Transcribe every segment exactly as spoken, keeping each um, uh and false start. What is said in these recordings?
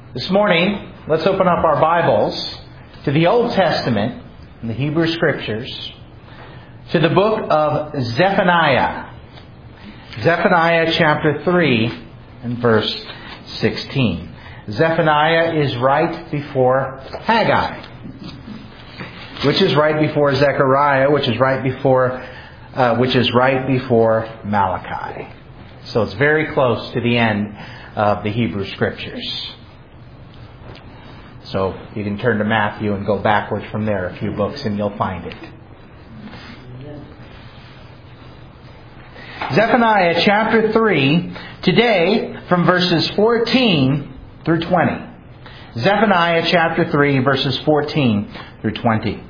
This morning, let's open up our Bibles to the Old Testament in the Hebrew Scriptures, to the book of Zephaniah. Zephaniah chapter three and verse sixteen. Zephaniah is right before Haggai, which is right before Zechariah, which is right before, uh, which is right before Malachi. So it's very close to the end of the Hebrew Scriptures. So you can turn to Matthew and go backwards from there a few books and you'll find it. Zephaniah chapter three, today from verses fourteen through twenty. Zephaniah chapter three, verses fourteen through twenty.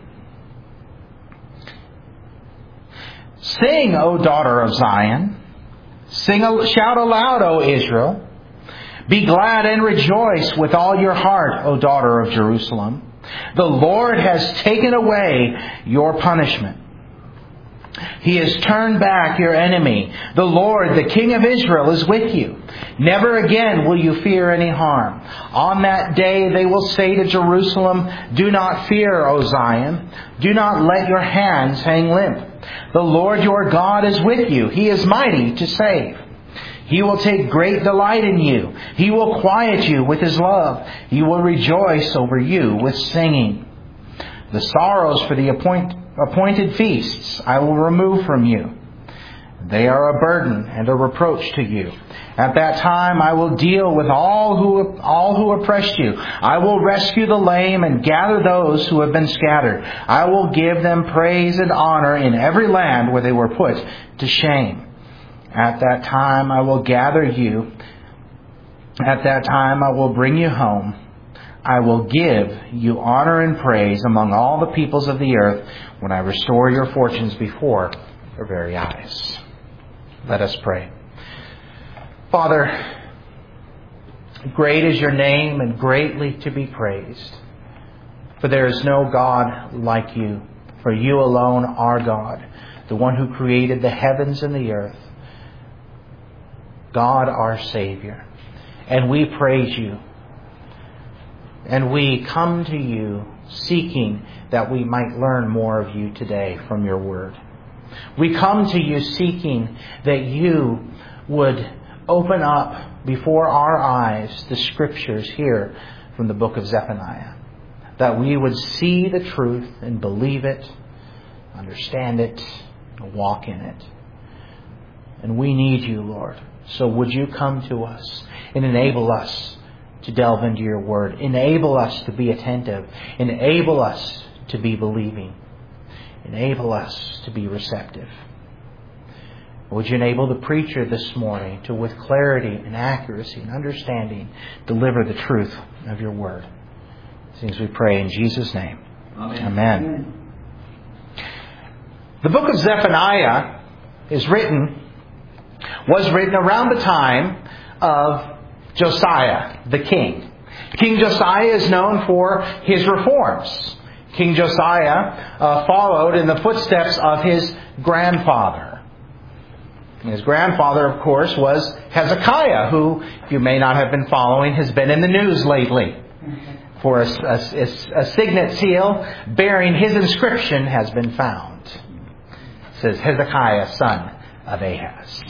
Sing, O daughter of Zion. Sing, shout aloud, O Israel. Be glad and rejoice with all your heart, O daughter of Jerusalem. The Lord has taken away your punishment. He has turned back your enemy. The Lord, the King of Israel, is with you. Never again will you fear any harm. On that day they will say to Jerusalem, do not fear, O Zion. Do not let your hands hang limp. The Lord your God is with you. He is mighty to save. He will take great delight in you. He will quiet you with His love. He will rejoice over you with singing. The sorrows for the appoint, appointed feasts I will remove from you. They are a burden and a reproach to you. At that time I will deal with all who all who oppressed you. I will rescue the lame and gather those who have been scattered. I will give them praise and honor in every land where they were put to shame. At that time I will gather you. At that time I will bring you home. I will give you honor and praise among all the peoples of the earth when I restore your fortunes before your very eyes. Let us pray. Father, great is your name and greatly to be praised. For there is no God like you. For you alone are God, the one who created the heavens and the earth. God our Savior. And we praise you. And we come to you seeking that we might learn more of you today from your word. We come to you seeking that you would open up before our eyes the Scriptures here from the book of Zephaniah. That we would see the truth and believe it, understand it, and walk in it. And we need you, Lord. So would you come to us and enable us to delve into your word. Enable us to be attentive. Enable us to be believing. Enable us to be receptive. Would you enable the preacher this morning to, with clarity and accuracy and understanding, deliver the truth of your word. Things we pray in Jesus' name. Amen. Amen. The book of Zephaniah is written was written around the time of Josiah, the king. King Josiah is known for his reforms. King Josiah uh, followed in the footsteps of his grandfather. His grandfather, of course, was Hezekiah, who, if you may not have been following, has been in the news lately. For a, a, a signet seal bearing his inscription has been found. It says, Hezekiah, son of Ahaz.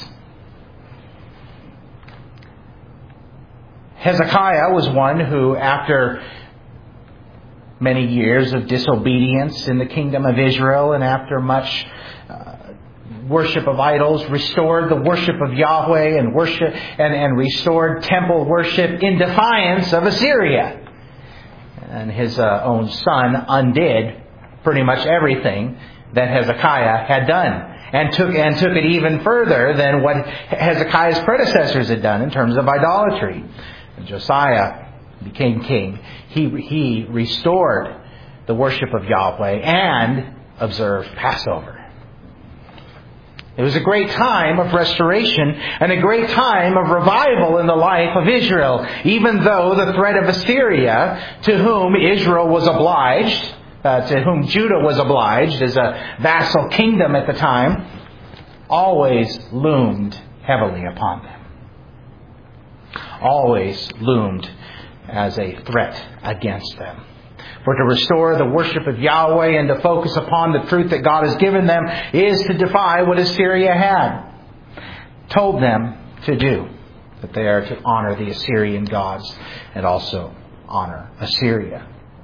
Hezekiah was one who, after many years of disobedience in the kingdom of Israel and after much uh, worship of idols, restored the worship of Yahweh and worship and, and restored temple worship in defiance of Assyria. And his uh, own son undid pretty much everything that Hezekiah had done, and took and took it even further than what Hezekiah's predecessors had done in terms of idolatry. And Josiah became king. He he restored the worship of Yahweh and observed Passover. It was a great time of restoration and a great time of revival in the life of Israel, even though the threat of Assyria, to whom Israel was obliged, uh, to whom Judah was obliged as a vassal kingdom at the time, always loomed heavily upon them. Always loomed as a threat against them. For to restore the worship of Yahweh and to focus upon the truth that God has given them is to defy what Assyria had told them to do. That they are to honor the Assyrian gods and also honor Assyria.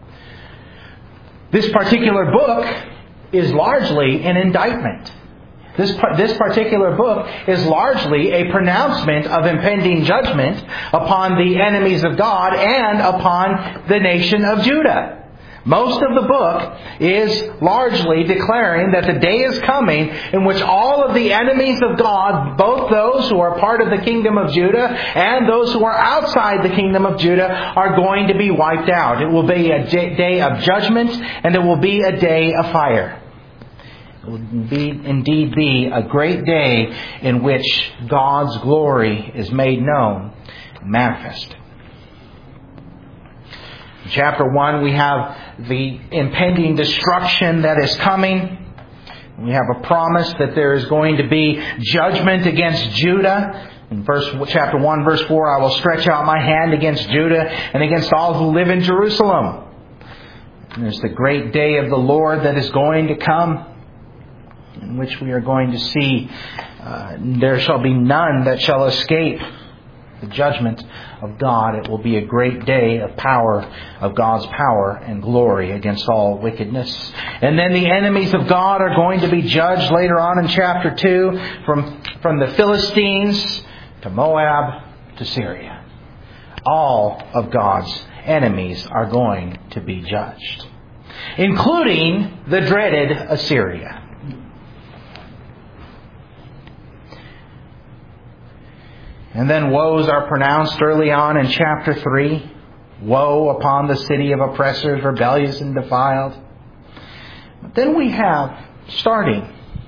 This particular book is largely an indictment. This, this particular book is largely a pronouncement of impending judgment upon the enemies of God and upon the nation of Judah. Most of the book is largely declaring that the day is coming in which all of the enemies of God, both those who are part of the kingdom of Judah and those who are outside the kingdom of Judah, are going to be wiped out. It will be a day of judgment, and it will be a day of fire. It will be, indeed be a great day in which God's glory is made known and manifest. In chapter one, we have the impending destruction that is coming. We have a promise that there is going to be judgment against Judah. In verse, chapter one, verse four, I will stretch out my hand against Judah and against all who live in Jerusalem. And there's the great day of the Lord that is going to come, in which we are going to see uh, there shall be none that shall escape the judgment of God. It will be a great day of power, of God's power and glory against all wickedness. And then the enemies of God are going to be judged later on in chapter two, from, from the Philistines to Moab to Syria. All of God's enemies are going to be judged, including the dreaded Assyria. And then woes are pronounced early on in chapter three. Woe upon the city of oppressors, rebellious and defiled. But then we have, starting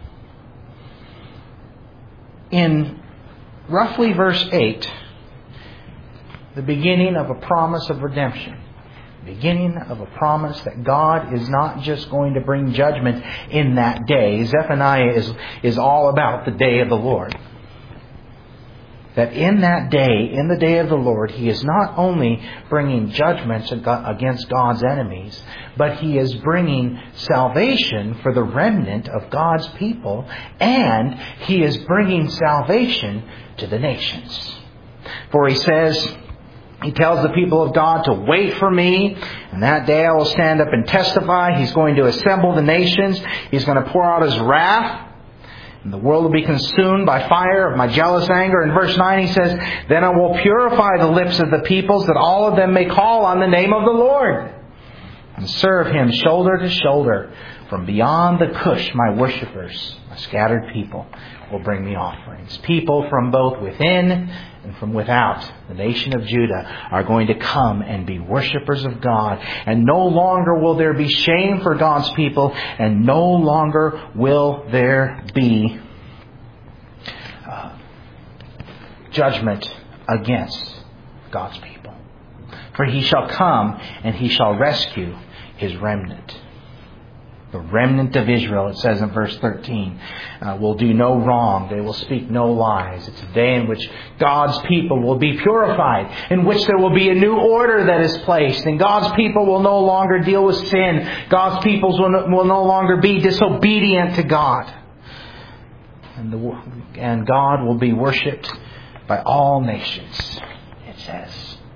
in roughly verse eight, the beginning of a promise of redemption. Beginning of a promise that God is not just going to bring judgment in that day. Zephaniah is, is all about the day of the Lord. That in that day, in the day of the Lord, He is not only bringing judgments against God's enemies, but He is bringing salvation for the remnant of God's people, and He is bringing salvation to the nations. For He says, He tells the people of God to wait for me, and that day I will stand up and testify. He's going to assemble the nations. He's going to pour out His wrath. And the world will be consumed by fire of my jealous anger. In verse nine he says, then I will purify the lips of the peoples, that all of them may call on the name of the Lord, and serve Him shoulder to shoulder. From beyond the Cush, my worshippers, my scattered people, will bring me offerings. People from both within and from without the nation of Judah are going to come and be worshippers of God. And no longer will there be shame for God's people, and no longer will there be uh, judgment against God's people. For He shall come and He shall rescue His remnant. The remnant of Israel, it says in verse thirteen, uh, will do no wrong. They will speak no lies. It's a day in which God's people will be purified, in which there will be a new order that is placed, and God's people will no longer deal with sin. God's peoples will no, will no longer be disobedient to God. And, the, and God will be worshipped by all nations, it says.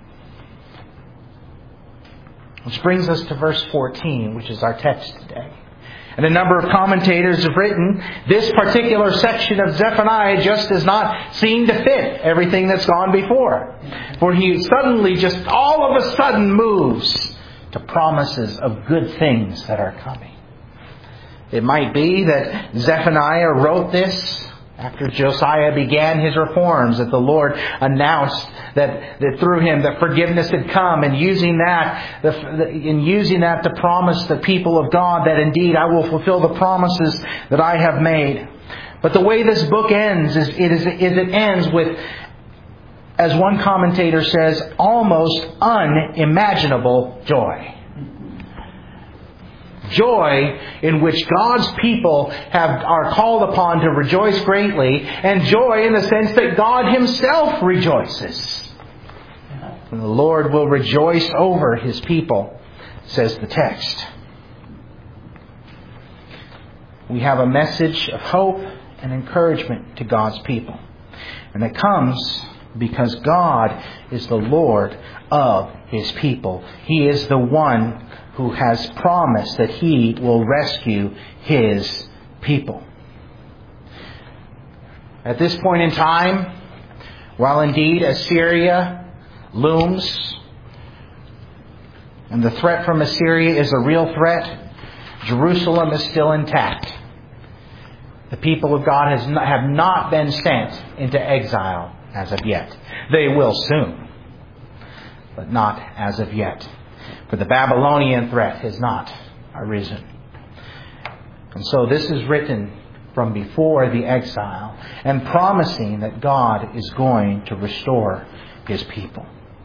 Which brings us to verse fourteen, which is our text today. And a number of commentators have written, this particular section of Zephaniah just does not seem to fit everything that's gone before. For he suddenly, just all of a sudden moves to promises of good things that are coming. It might be that Zephaniah wrote this after Josiah began his reforms, that the Lord announced that, that through him that forgiveness had come, and using that, the, the, in using that to promise the people of God that indeed I will fulfill the promises that I have made. But the way this book ends is it, is, is it ends with, as one commentator says, almost unimaginable joy. Joy in which God's people have are called upon to rejoice greatly, and joy in the sense that God Himself rejoices. And the Lord will rejoice over His people, says the text. We have a message of hope and encouragement to God's people. And it comes because God is the Lord of His people. He is the one who has promised that He will rescue His people. At this point in time, while indeed Assyria looms, and the threat from Assyria is a real threat, Jerusalem is still intact. The people of God has not, have not been sent into exile as of yet. They will soon, but not as of yet. For the Babylonian threat has not arisen. And so this is written from before the exile and promising that God is going to restore His people.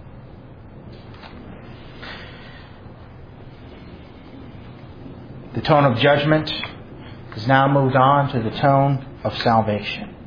The tone of judgment has now moved on to the tone of salvation.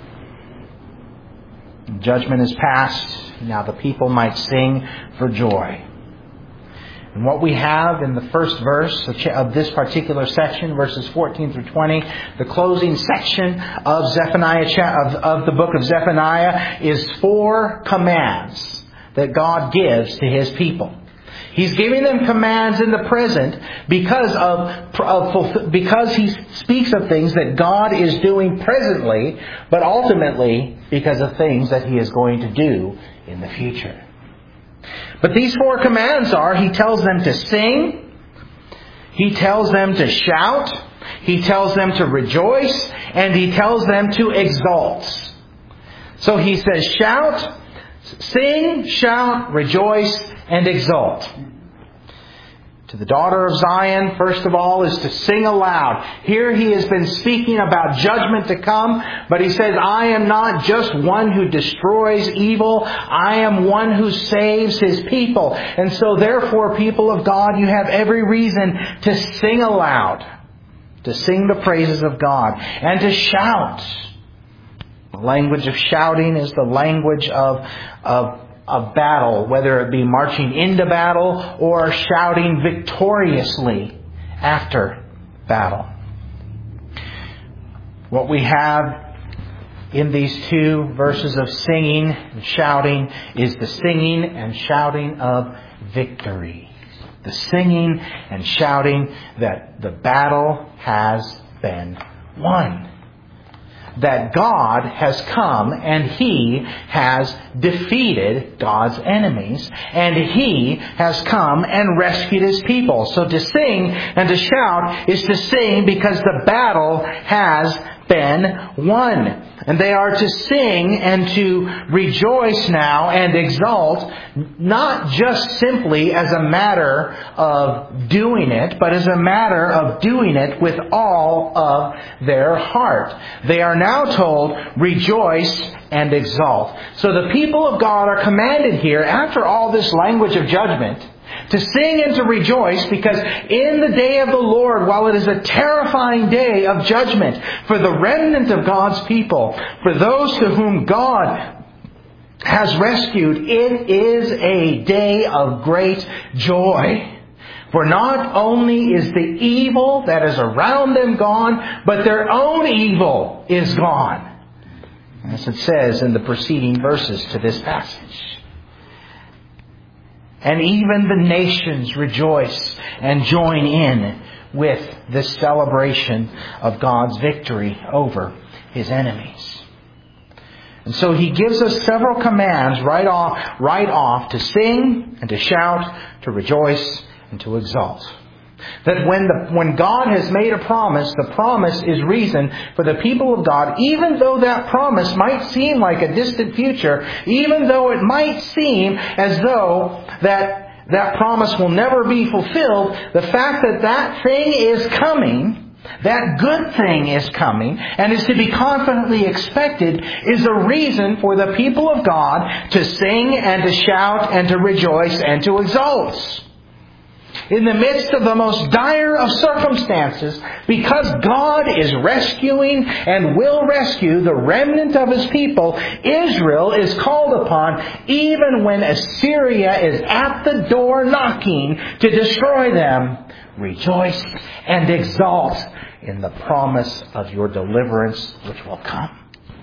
Judgment is past. Now the people might sing for joy. And what we have in the first verse of this particular section, verses fourteen through twenty, the closing section of Zephaniah of, of the book of Zephaniah, is four commands that God gives to His people. He's giving them commands in the present because of, of because He speaks of things that God is doing presently, but ultimately because of things that He is going to do in the future. But these four commands are, He tells them to sing, He tells them to shout, He tells them to rejoice, and He tells them to exalt. So He says shout, sing, shout, rejoice, and exalt. To the daughter of Zion, first of all, is to sing aloud. Here He has been speaking about judgment to come, but He says, I am not just one who destroys evil. I am one who saves His people. And so therefore, people of God, you have every reason to sing aloud, to sing the praises of God, and to shout. The language of shouting is the language of, of of battle, whether it be marching into battle or shouting victoriously after battle. What we have in these two verses of singing and shouting is the singing and shouting of victory. The singing and shouting that the battle has been won. That God has come and He has defeated God's enemies. And He has come and rescued His people. So to sing and to shout is to sing because the battle has been won. And they are to sing and to rejoice now and exult, not just simply as a matter of doing it, but as a matter of doing it with all of their heart. They are now told, rejoice and exalt. So the people of God are commanded here, after all this language of judgment, to sing and to rejoice, because in the day of the Lord, while it is a terrifying day of judgment for the remnant of God's people, for those to whom God has rescued, it is a day of great joy. For not only is the evil that is around them gone, but their own evil is gone, as it says in the preceding verses to this passage. And even the nations rejoice and join in with this celebration of God's victory over His enemies. And so He gives us several commands right off, right off to sing and to shout, to rejoice and to exalt. That when the, when God has made a promise, the promise is reason for the people of God, even though that promise might seem like a distant future, even though it might seem as though that that promise will never be fulfilled, the fact that that thing is coming, that good thing is coming, and is to be confidently expected, is a reason for the people of God to sing and to shout and to rejoice and to exult. In the midst of the most dire of circumstances, because God is rescuing and will rescue the remnant of His people, Israel is called upon, even when Assyria is at the door knocking to destroy them, rejoice and exalt in the promise of your deliverance which will come.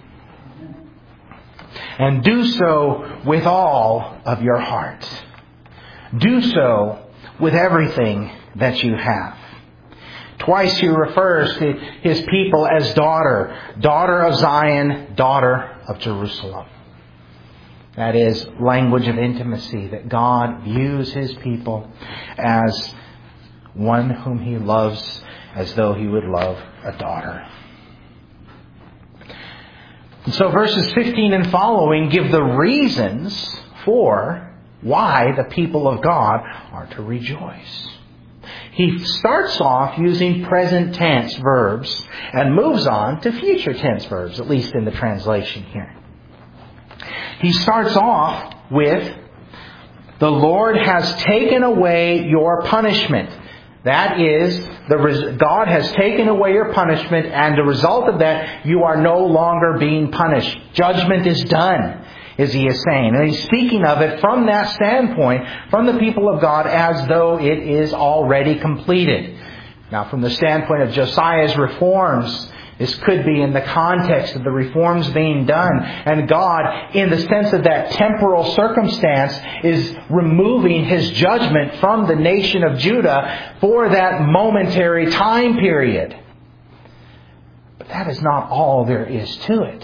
And do so with all of your heart. Do so with everything that you have. Twice He refers to His people as daughter, daughter of Zion, daughter of Jerusalem. That is language of intimacy, that God views His people as one whom He loves as though He would love a daughter. And so verses fifteen and following give the reasons for why the people of God are to rejoice. He starts off using present tense verbs and moves on to future tense verbs, at least in the translation here. He starts off with, the Lord has taken away your punishment. That is, the God has taken away your punishment, and the result of that, you are no longer being punished. Judgment is done, as he is saying. And he's speaking of it from that standpoint, from the people of God, as though it is already completed. Now, from the standpoint of Josiah's reforms, this could be in the context of the reforms being done. And God, in the sense of that temporal circumstance, is removing His judgment from the nation of Judah for that momentary time period. But that is not all there is to it.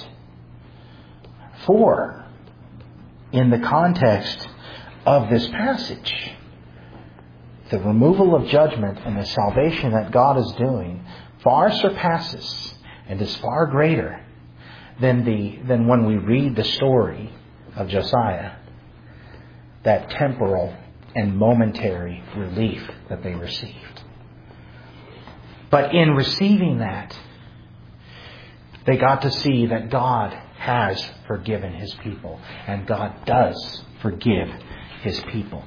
For, in the context of this passage, the removal of judgment and the salvation that God is doing far surpasses and is far greater than the than when we read the story of Josiah, that temporal and momentary relief that they received. But in receiving that, they got to see that God has forgiven His people, and God does forgive His people.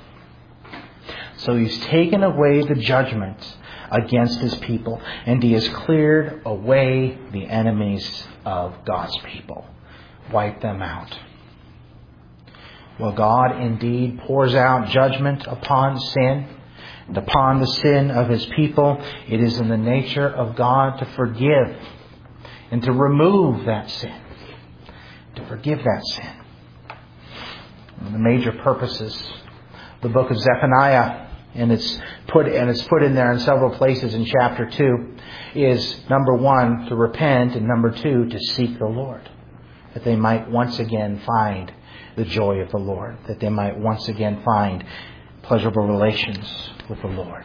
So He's taken away the judgment against His people, and He has cleared away the enemies of God's people, wiped them out. Well, God indeed pours out judgment upon sin and upon the sin of His people. It is in the nature of God to forgive and to remove that sin, to forgive that sin. One of the major purposes, the book of Zephaniah, and it's put and it's put in there in several places in chapter two, is number one, to repent, and number two, to seek the Lord, that they might once again find the joy of the Lord, that they might once again find pleasurable relations with the Lord.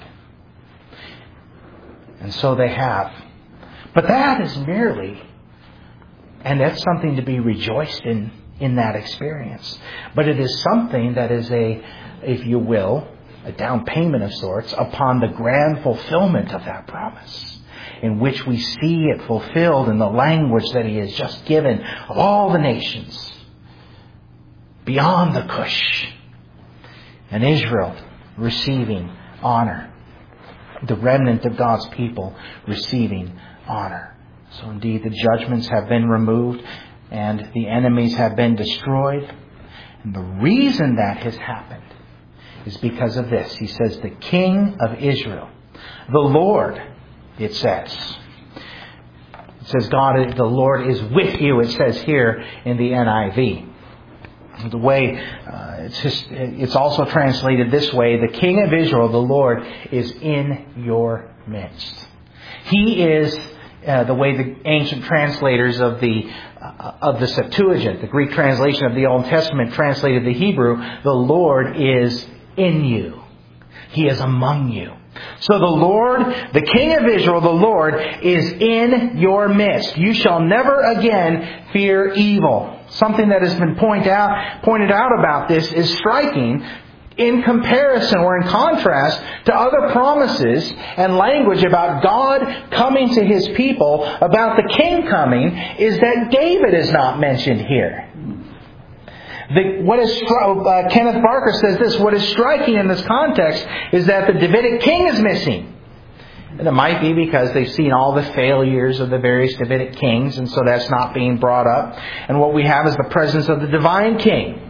And so they have. But that is merely, and that's something to be rejoiced in, in that experience. But it is something that is a, if you will, a down payment of sorts upon the grand fulfillment of that promise, in which we see it fulfilled in the language that He has just given of all the nations beyond the Cush, and Israel receiving honor, the remnant of God's people receiving honor. So indeed the judgments have been removed and the enemies have been destroyed. And the reason that has happened is because of this. He says, the King of Israel, the Lord, it says. It says, God, the Lord is with you, it says here in the N I V. The way, uh, it's, just, it's also translated this way, the King of Israel, the Lord, is in your midst. He is, uh, the way the ancient translators of the uh, of the Septuagint, the Greek translation of the Old Testament, translated the Hebrew, the Lord is in you. He is among you. So the Lord, the King of Israel, the Lord, is in your midst. You shall never again fear evil. Something that has been point out, pointed out about this is striking in comparison or in contrast to other promises and language about God coming to His people, about the King coming, is that David is not mentioned here. The, what is uh, Kenneth Barker says this, what is striking in this context is that the Davidic king is missing. And it might be because they've seen all the failures of the various Davidic kings, and so that's not being brought up. And what we have is the presence of the divine king.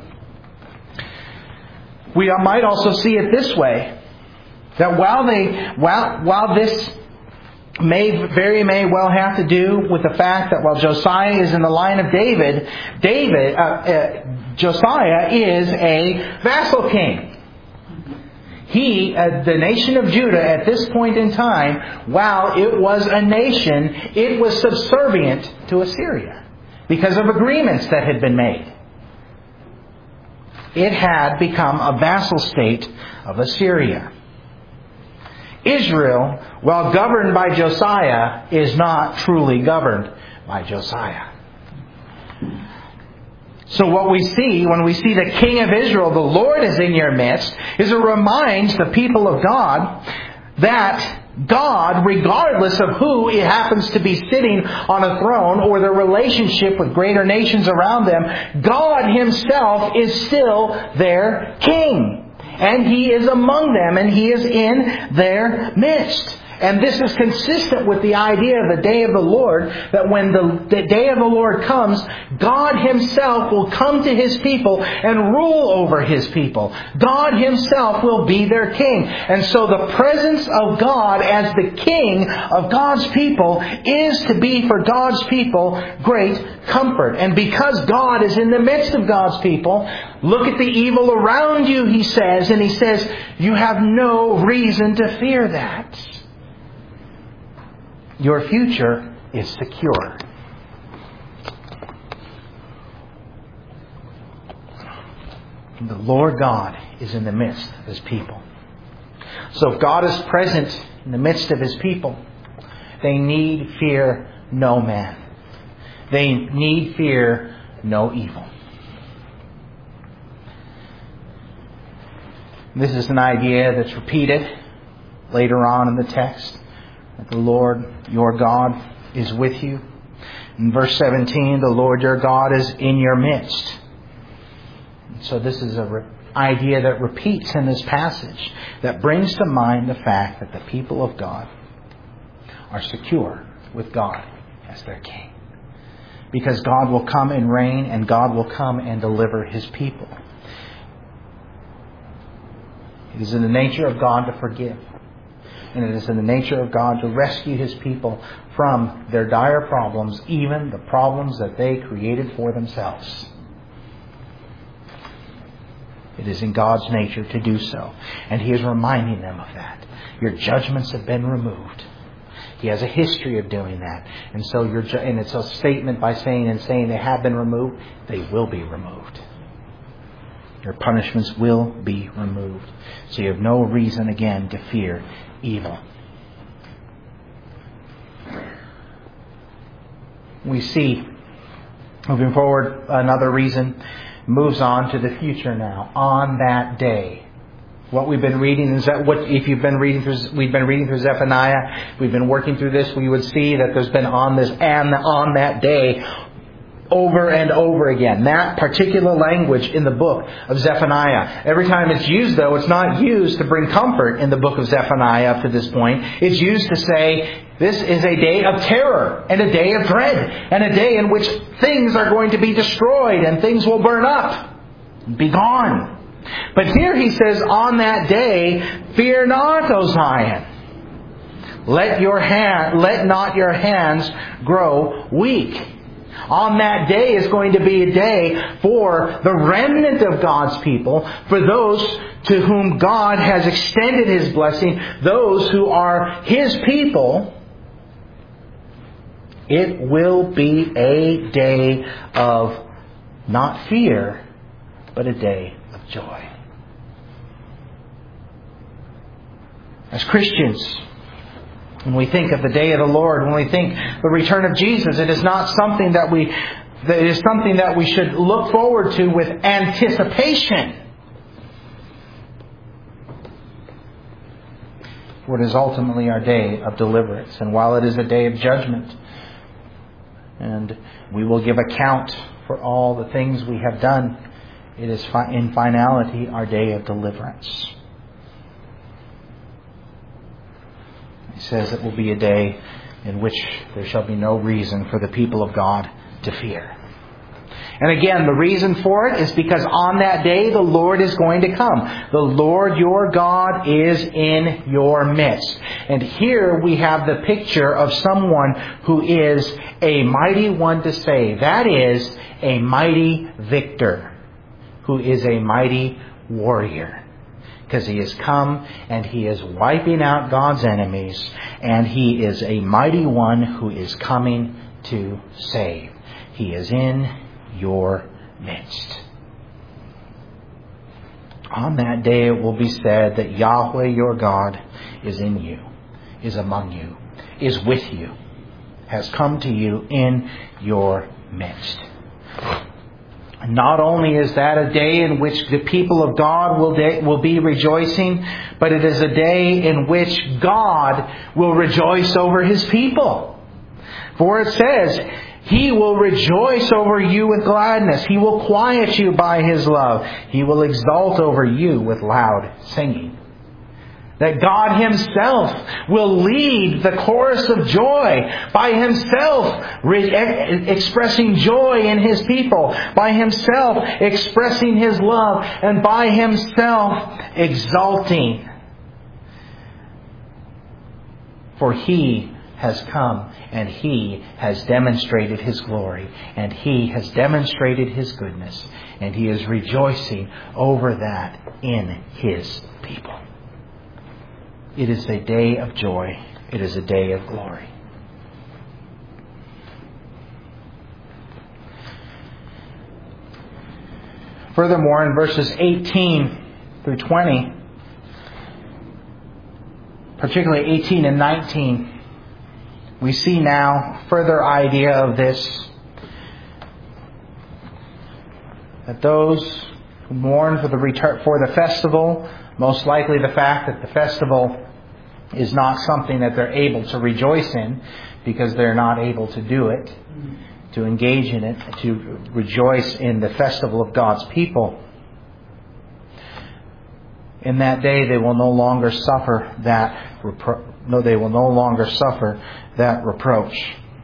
We might also see it this way, that while they, while, while this may very may well have to do with the fact that while Josiah is in the line of David, David, uh, uh, Josiah is a vassal king. He, uh, the nation of Judah at this point in time, while it was a nation, it was subservient to Assyria because of agreements that had been made. It had become a vassal state of Assyria. Israel, while governed by Josiah, is not truly governed by Josiah. So what we see when we see the King of Israel, the Lord is in your midst, is it reminds the people of God that God, regardless of who it happens to be sitting on a throne or their relationship with greater nations around them, God Himself is still their King. And He is among them, and He is in their midst. And this is consistent with the idea of the day of the Lord, that when the, the day of the Lord comes, God Himself will come to His people and rule over His people. God Himself will be their King. And so the presence of God as the King of God's people is to be for God's people great comfort. And because God is in the midst of God's people, look at the evil around you, He says, and He says, you have no reason to fear that. Your future is secure. The Lord God is in the midst of His people. So if God is present in the midst of His people, they need fear no man. They need fear no evil. This is an idea that's repeated later on in the text. That the Lord your God is with you. In verse seventeen, the Lord your God is in your midst. So this is an re- idea that repeats in this passage that brings to mind the fact that the people of God are secure with God as their King. Because God will come and reign, and God will come and deliver His people. It is in the nature of God to forgive. And it is in the nature of God to rescue His people from their dire problems, even the problems that they created for themselves. It is in God's nature to do so. And He is reminding them of that. Your judgments have been removed. He has a history of doing that. And so your ju- and it's a statement by saying and saying they have been removed, they will be removed. Your punishments will be removed. So you have no reason again to fear evil. We see, moving forward, another reason moves on to the future now. On that day, what we've been reading is that what if you've been reading through, we've been reading through Zephaniah, we've been working through this, we would see that there's been on this and on that day over and over again. That particular language in the book of Zephaniah. Every time it's used, though, it's not used to bring comfort in the book of Zephaniah up to this point. It's used to say, this is a day of terror and a day of dread and a day in which things are going to be destroyed and things will burn up, be gone. But here he says, on that day, fear not, O Zion. Let your hand, let not your hands grow weak. On that day is going to be a day for the remnant of God's people, for those to whom God has extended His blessing, those who are His people. It will be a day of not fear, but a day of joy. As Christians, when we think of the day of the Lord, when we think the return of Jesus, it is not something that we, that it is something that we should look forward to with anticipation. For it is ultimately our day of deliverance. And while it is a day of judgment, and we will give account for all the things we have done It is in finality our day of deliverance. He says it will be a day in which there shall be no reason for the people of God to fear. And again, the reason for it is because on that day the Lord is going to come. The Lord your God is in your midst. And here we have the picture of someone who is a mighty one to save. That is, a mighty victor, who is a mighty warrior. Because he has come and he is wiping out God's enemies, and he is a mighty one who is coming to save. He is in your midst. On that day it will be said that Yahweh your God is in you, is among you, is with you, has come to you in your midst. Not only is that a day in which the people of God will, de- will be rejoicing, but it is a day in which God will rejoice over His people. For it says, He will rejoice over you with gladness. He will quiet you by His love. He will exult over you with loud singing. That God Himself will lead the chorus of joy, by Himself re- expressing joy in His people, by Himself expressing His love, and by Himself exulting. For He has come and He has demonstrated His glory, and He has demonstrated His goodness, and He is rejoicing over that in His people. It is a day of joy. It is a day of glory. Furthermore, in verses eighteen through twenty, particularly eighteen and nineteen, we see now further idea of this. That those who mourn for the return for the festival, most likely the fact that the festival is not something that they're able to rejoice in, because they're not able to do it, to engage in it, to rejoice in the festival of God's people. In that day they will no longer suffer that repro- no, they will no longer suffer that reproach.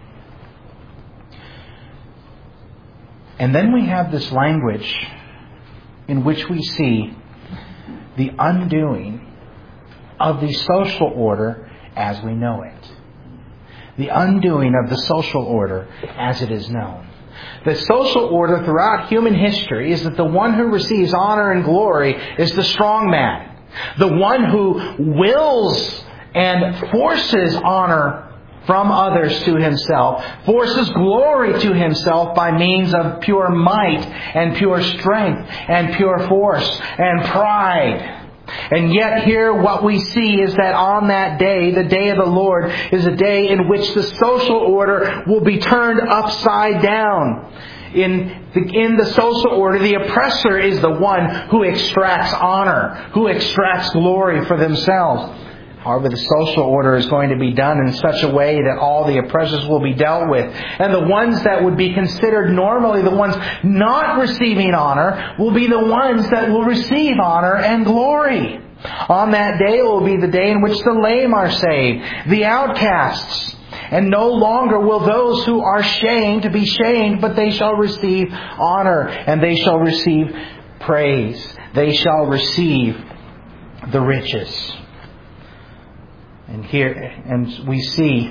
And then we have this language in which we see the undoing of the social order as we know it. The undoing of the social order as it is known. The social order throughout human history is that the one who receives honor and glory is the strong man. The one who wills and forces honor from others to himself, forces glory to himself by means of pure might and pure strength and pure force and pride. And yet here what we see is that on that day, the day of the Lord, is a day in which the social order will be turned upside down. In the, in the social order, the oppressor is the one who extracts honor, who extracts glory for themselves. However, the social order is going to be done in such a way that all the oppressors will be dealt with. And the ones that would be considered normally the ones not receiving honor will be the ones that will receive honor and glory. On that day will be the day in which the lame are saved, the outcasts. And no longer will those who are shamed be shamed, but they shall receive honor and they shall receive praise. They shall receive the riches. And here, and we see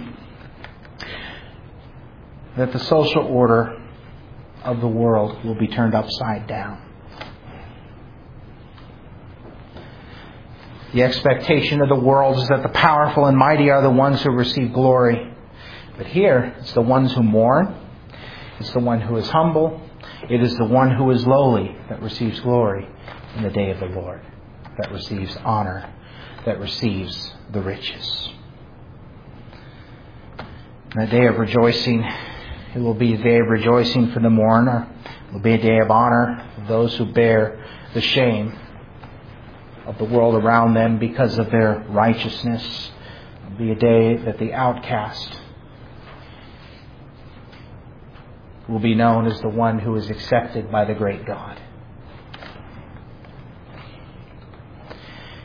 that the social order of the world will be turned upside down. The expectation of the world is that the powerful and mighty are the ones who receive glory. But here, it's the ones who mourn. It's the one who is humble. It is the one who is lowly that receives glory in the day of the Lord, that receives honor, that receives the riches. In the day of rejoicing, it will be a day of rejoicing for the mourner. It will be a day of honor for those who bear the shame of the world around them because of their righteousness. It will be a day that the outcast will be known as the one who is accepted by the great God.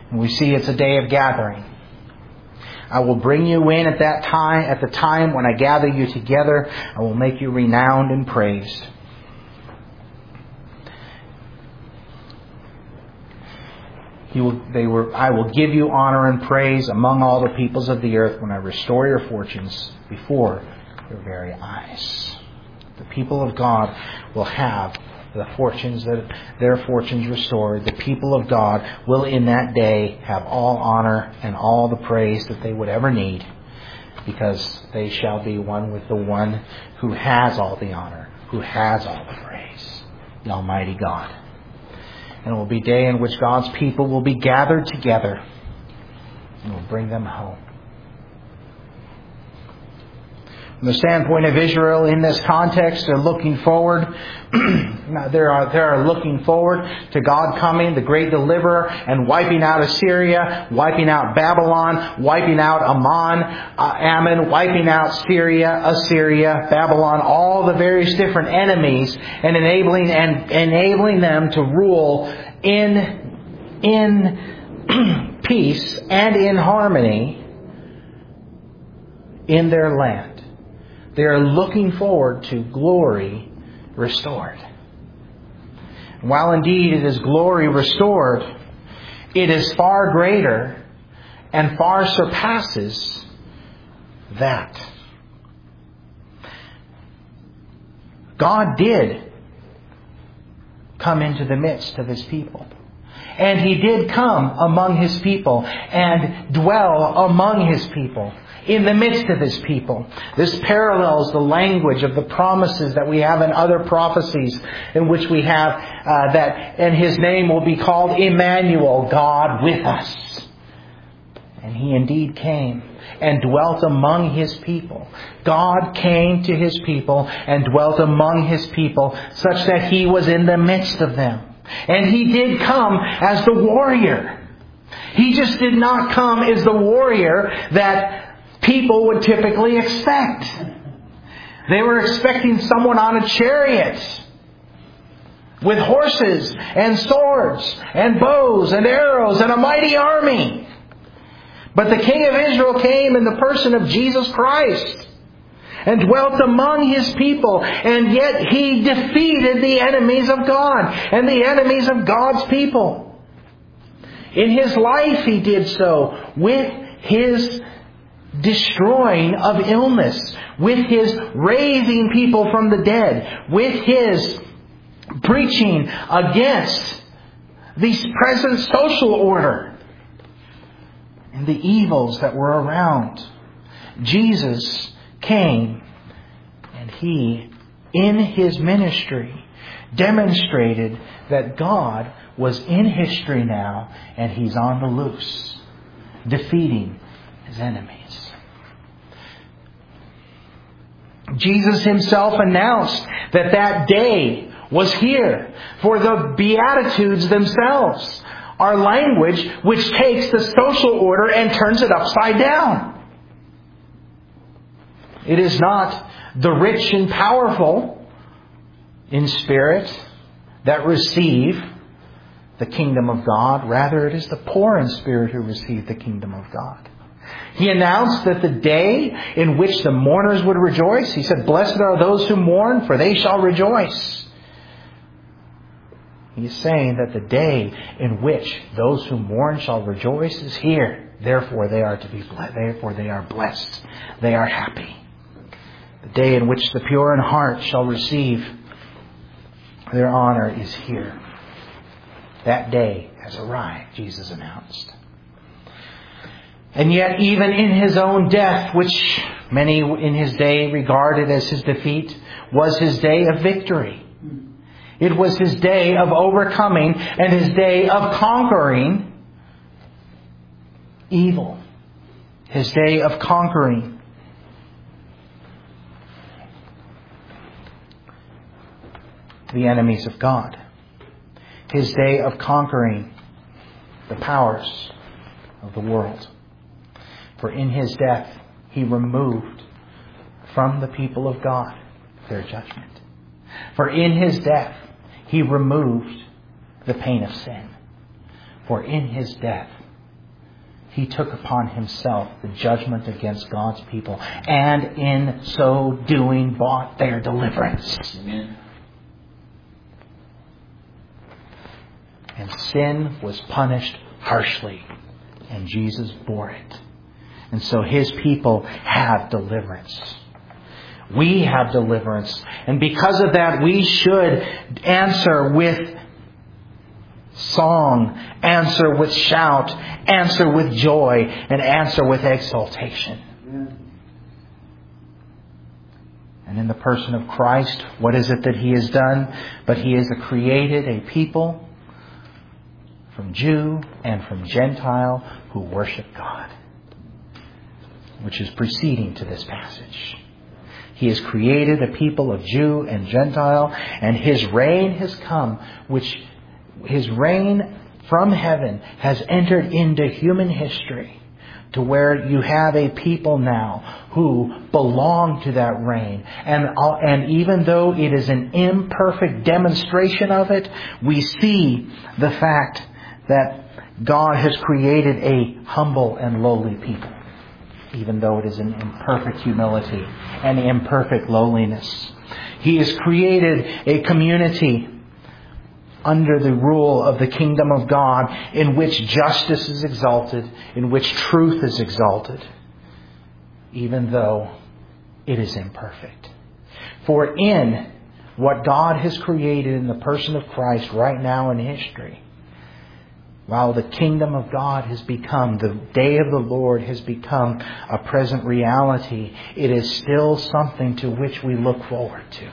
And we see it's a day of gathering. I will bring you in at that time, at the time when I gather you together. I will make you renowned and praised. He will, they were, I will give you honor and praise among all the peoples of the earth when I restore your fortunes before your very eyes. The people of God will have the fortunes that their fortunes restored. The people of God will in that day have all honor and all the praise that they would ever need, because they shall be one with the one who has all the honor, who has all the praise, the Almighty God. And it will be a day in which God's people will be gathered together and will bring them home. From the standpoint of Israel in this context, they're looking forward. They are, they are looking forward to God coming, the great deliverer, and wiping out Assyria, wiping out Babylon, wiping out Ammon, uh, Ammon, wiping out Syria, Assyria, Babylon, all the various different enemies, and enabling and enabling them to rule in in peace and in harmony in their land. They are looking forward to glory restored. While indeed it is glory restored, it is far greater and far surpasses that. God did come into the midst of His people. And He did come among His people and dwell among His people, in the midst of His people. This parallels the language of the promises that we have in other prophecies, in which we have uh, that, and His name will be called Emmanuel, God with us. And He indeed came and dwelt among His people. God came to His people and dwelt among His people, such that He was in the midst of them. And He did come as the warrior. He just did not come as the warrior that people would typically expect. They were expecting someone on a chariot with horses and swords and bows and arrows and a mighty army. But the King of Israel came in the person of Jesus Christ and dwelt among His people, and yet He defeated the enemies of God and the enemies of God's people. In His life He did so with His destroying of illness, with His raising people from the dead, with His preaching against the present social order and the evils that were around. Jesus came, and He, in His ministry, demonstrated that God was in history now, and He's on the loose, defeating His enemies. Jesus Himself announced that that day was here. For the Beatitudes themselves are language which takes the social order and turns it upside down. It is not the rich and powerful in spirit that receive the kingdom of God. Rather, it is the poor in spirit who receive the kingdom of God. He announced that the day in which the mourners would rejoice, He said, "Blessed are those who mourn, for they shall rejoice." He is saying that the day in which those who mourn shall rejoice is here. Therefore they are to be blessed. Therefore they are blessed. They are happy. The day in which the pure in heart shall receive their honor is here. That day has arrived, Jesus announced. And yet, even in His own death, which many in His day regarded as His defeat, was His day of victory. It was His day of overcoming and His day of conquering evil. His day of conquering the enemies of God. His day of conquering the powers of the world. For in His death, He removed from the people of God their judgment. For in His death, He removed the pain of sin. For in His death, He took upon Himself the judgment against God's people, and in so doing bought their deliverance. Amen. And sin was punished harshly, and Jesus bore it. And so His people have deliverance. We have deliverance. And because of that, we should answer with song, answer with shout, answer with joy, and answer with exultation. And in the person of Christ, what is it that He has done? But He has created a people from Jew and from Gentile who worship God, which is preceding to this passage. He has created a people of Jew and Gentile, and His reign has come, which His reign from heaven has entered into human history, to where you have a people now who belong to that reign. And, and even though it is an imperfect demonstration of it, we see the fact that God has created a humble and lowly people, even though it is an imperfect humility and imperfect lowliness. He has created a community under the rule of the kingdom of God, in which justice is exalted, in which truth is exalted, even though it is imperfect. For in what God has created in the person of Christ right now in history, while the kingdom of God has become, the day of the Lord has become a present reality, it is still something to which we look forward to.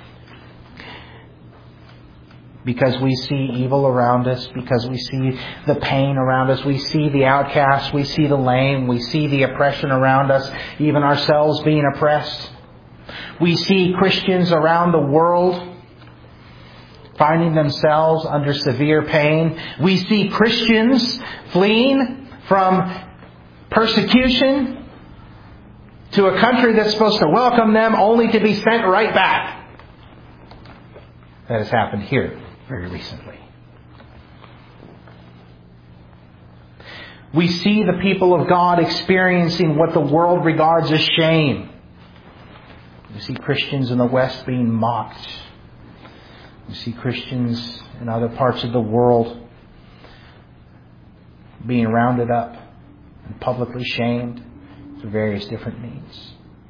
Because we see evil around us, because we see the pain around us, we see the outcasts, we see the lame, we see the oppression around us, even ourselves being oppressed. We see Christians around the world finding themselves under severe pain. We see Christians fleeing from persecution to a country that's supposed to welcome them, only to be sent right back. That has happened here very recently. We see the people of God experiencing what the world regards as shame. We see Christians in the West being mocked. We see Christians in other parts of the world being rounded up and publicly shamed through various different means.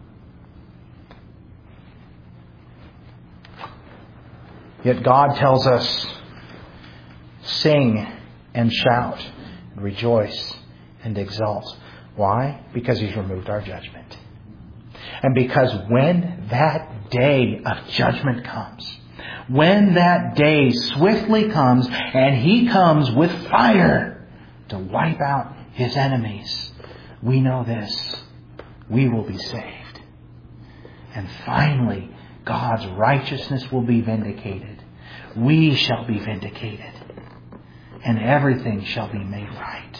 Yet God tells us, sing and shout, and rejoice and exult. Why? Because He's removed our judgment. And because when that day of judgment comes, when that day swiftly comes, and He comes with fire to wipe out His enemies, we know this: we will be saved. And finally, God's righteousness will be vindicated. We shall be vindicated. And everything shall be made right.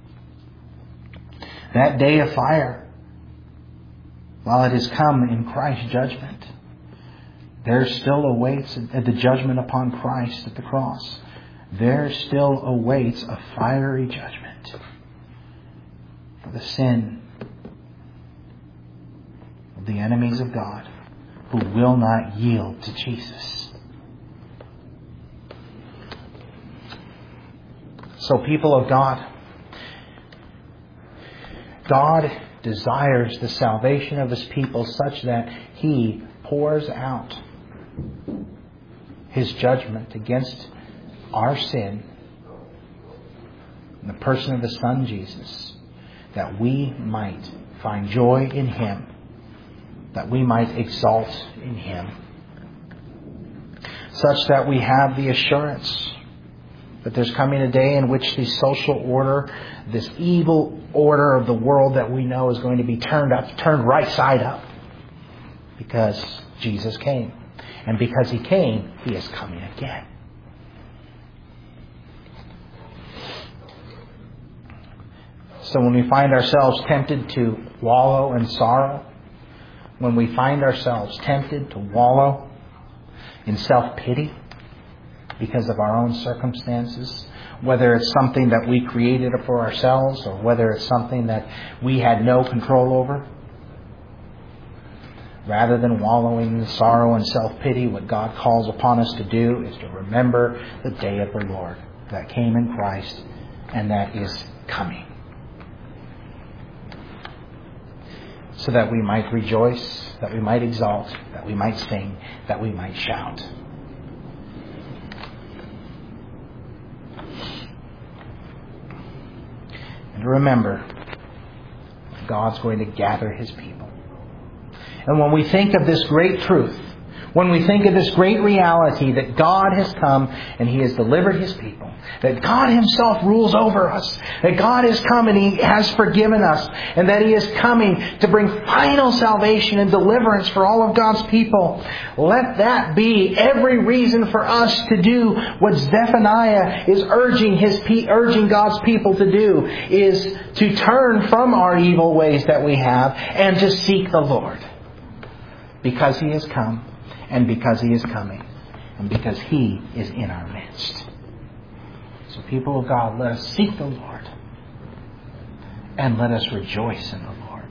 That day of fire, while it has come in Christ's judgment, there still awaits at the judgment upon Christ at the cross. There still awaits a fiery judgment for the sin of the enemies of God who will not yield to Jesus. So, people of God, God desires the salvation of His people such that He pours out His judgment against our sin in the person of His Son Jesus, that we might find joy in Him, that we might exalt in Him, such that we have the assurance that there's coming a day in which the social order, this evil order of the world that we know, is going to be turned up, turned right side up, because Jesus came. And because He came, He is coming again. So when we find ourselves tempted to wallow in sorrow, when we find ourselves tempted to wallow in self-pity because of our own circumstances, whether it's something that we created for ourselves or whether it's something that we had no control over. Rather than wallowing in sorrow and self-pity, what God calls upon us to do is to remember the day of the Lord that came in Christ and that is coming. So that we might rejoice, that we might exalt, that we might sing, that we might shout. And to remember, God's going to gather His people. And when we think of this great truth, when we think of this great reality that God has come and He has delivered His people, that God Himself rules over us, that God has come and He has forgiven us, and that He is coming to bring final salvation and deliverance for all of God's people, let that be every reason for us to do what Zephaniah is urging his urging God's people to do, is to turn from our evil ways that we have and to seek the Lord. Because He has come, and because He is coming, and because He is in our midst. So people of God, let us seek the Lord, and let us rejoice in the Lord.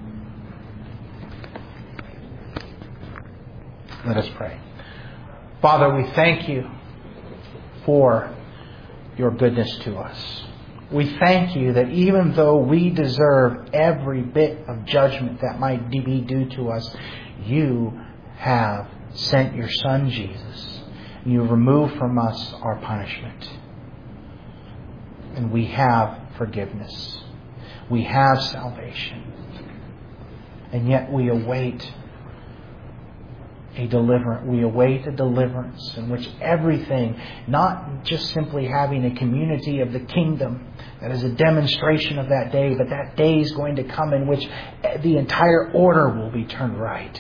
Let us pray. Father, we thank You for Your goodness to us. We thank You that even though we deserve every bit of judgment that might be due to us, You have sent Your Son Jesus. And You have removed from us our punishment. And we have forgiveness. We have salvation. And yet we await a deliverance. We await a deliverance in which everything, not just simply having a community of the kingdom that is a demonstration of that day, but that day is going to come in which the entire order will be turned right.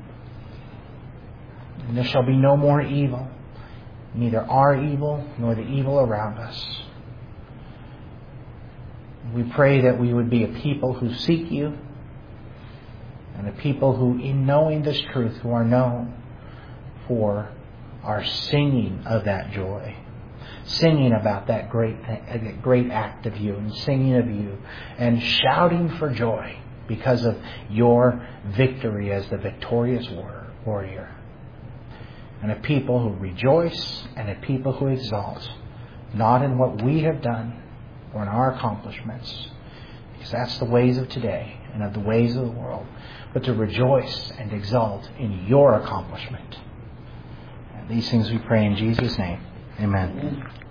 And there shall be no more evil, neither our evil nor the evil around us. We pray that we would be a people who seek You, and a people who, in knowing this truth, who are known for our singing of that joy, singing about that great, that great act of You, and singing of You, and shouting for joy because of Your victory as the victorious warrior. And a people who rejoice, and a people who exalt, not in what we have done or in our accomplishments, because that's the ways of today and of the ways of the world, but to rejoice and exalt in Your accomplishment. And these things we pray in Jesus' name. Amen. Amen.